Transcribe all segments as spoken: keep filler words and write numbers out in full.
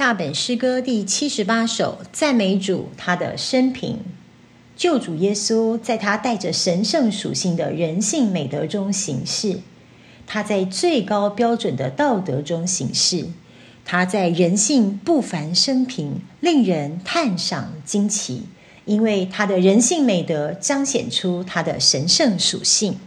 大本诗歌第七十八首，赞美主他的生平。救主耶稣在他带着神圣属性的人性美德中行事，他在最高标准的道德中行事，他在人性不凡生平令人叹赏惊奇，因为他的人性美德彰显出他的神圣属性。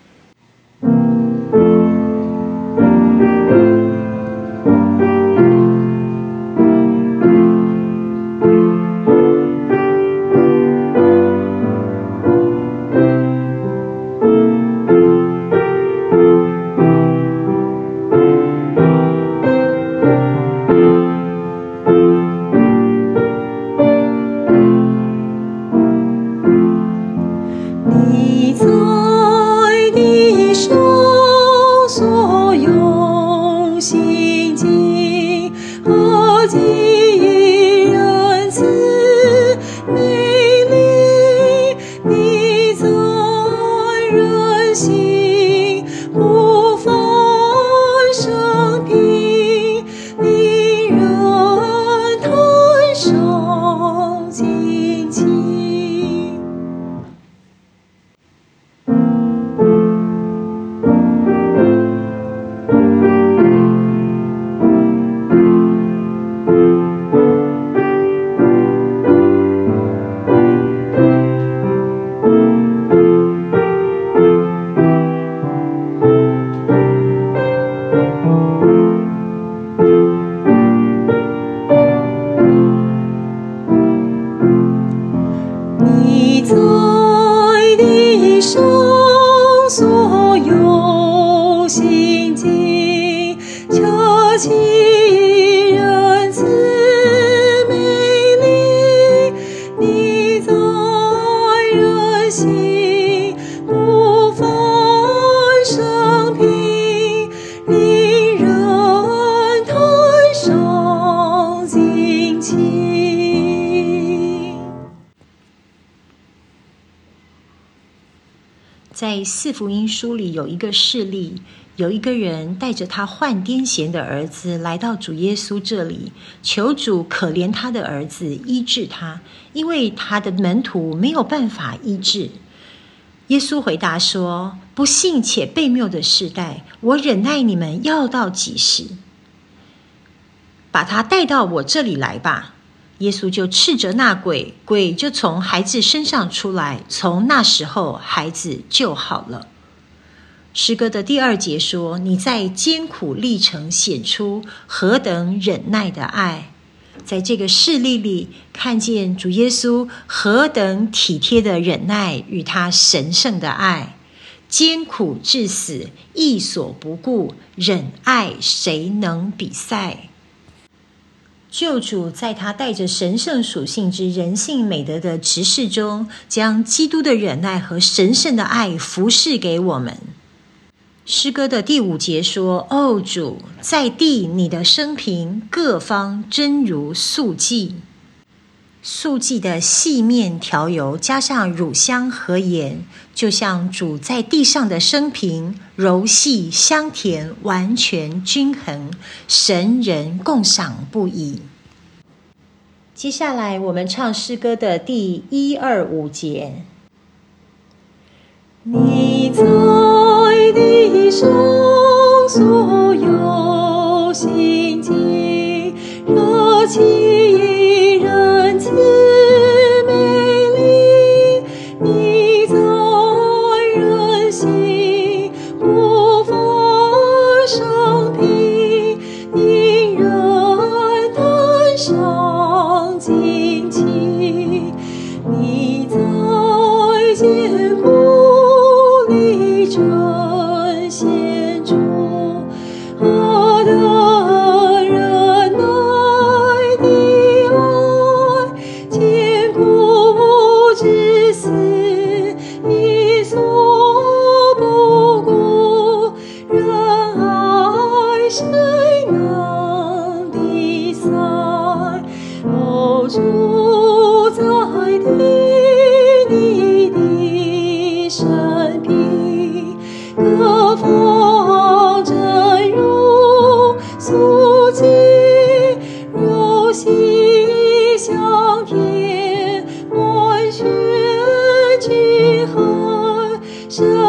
你在地上所用行径和给予仁慈美丽，你在人性不凡生平，令人叹赏惊奇。你在地上所有行径，彻起仁慈美丽，你在人性不凡生平，令人叹赏惊奇。 在四福音书里有一个事例，有一个人带着他患癫痫的儿子来到主耶稣这里，求主可怜他的儿子，医治他，因为他的门徒没有办法医治。耶稣回答说：不信且悖谬的世代，我忍耐你们要到几时？把他带到我这里来吧。耶稣就斥责那鬼，鬼就从孩子身上出来，从那时候孩子就好了。诗歌的第二节说：你在艰苦历程显出何等忍耐的爱。在这个事例里，看见主耶稣何等体贴的忍耐与他神圣的爱，艰苦至死，亦所不顾，忍爱谁能比赛？救主在他带着神圣属性之人性美德的执事中，将基督的忍耐和神圣的爱服侍给我们。诗歌的第五节说：哦主，在地你的生平各方真如素祭。素祭的细面调油加上乳香和盐，就像主在地上的生平，柔细香甜，完全均衡，神人共赏不已。接下来我们唱诗歌的第一二五节。 你在地上所有行径，热情仁慈美丽，你在人性不凡生平，令人叹赏惊奇。你在艰苦历程显出何等忍耐的生